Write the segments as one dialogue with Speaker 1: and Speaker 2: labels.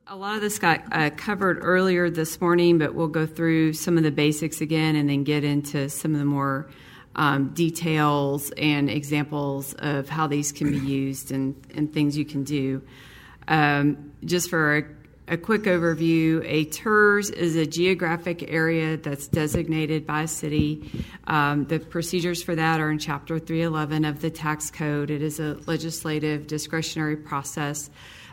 Speaker 1: A lot of this got covered earlier this morning, but we'll go through some of the basics again and then get into some of the more details and examples of how these can be used and things you can do. Just for a quick overview, a TERS is a geographic area that's designated by a city. The procedures for that are in Chapter 311 of the tax code. It is a legislative discretionary process.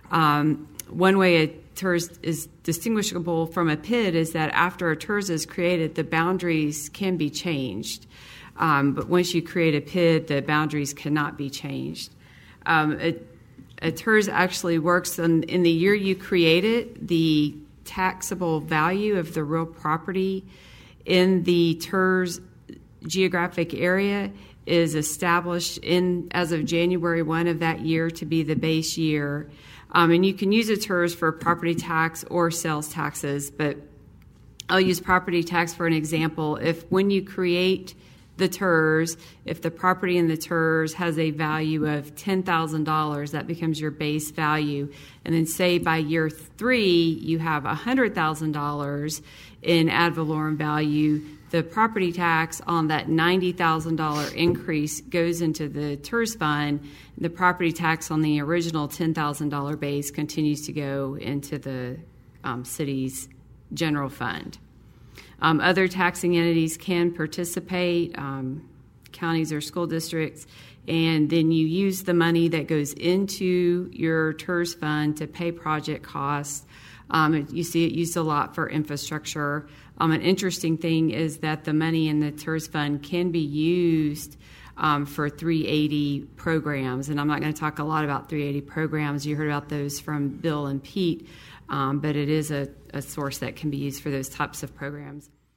Speaker 1: One way a TERS is distinguishable from a PID is that after a TERS is created, the boundaries can be changed. But once you create a PID, the boundaries cannot be changed. A TERS actually works in the year you create it. The taxable value of the real property in the TERS geographic area is established as of January 1 of that year to be the base year. And you can use a TERS for property tax or sales taxes, but I'll use property tax for an example. If when you create the TERS, if the property in the TERS has a value of $10,000, that becomes your base value. And then say by year 3, you have $100,000 in ad valorem value, the property tax on that $90,000 increase goes into the TERS fund. The property tax on the original $10,000 base continues to go into the city's general fund. Other taxing entities can participate, counties or school districts, and then you use the money that goes into your TERS fund to pay project costs. You see it used a lot for infrastructure. An interesting thing is that the money in the TERS fund can be used for 380 programs, and I'm not going to talk a lot about 380 programs. You heard about those from Bill and Pete, but it is a source that can be used for those types of programs.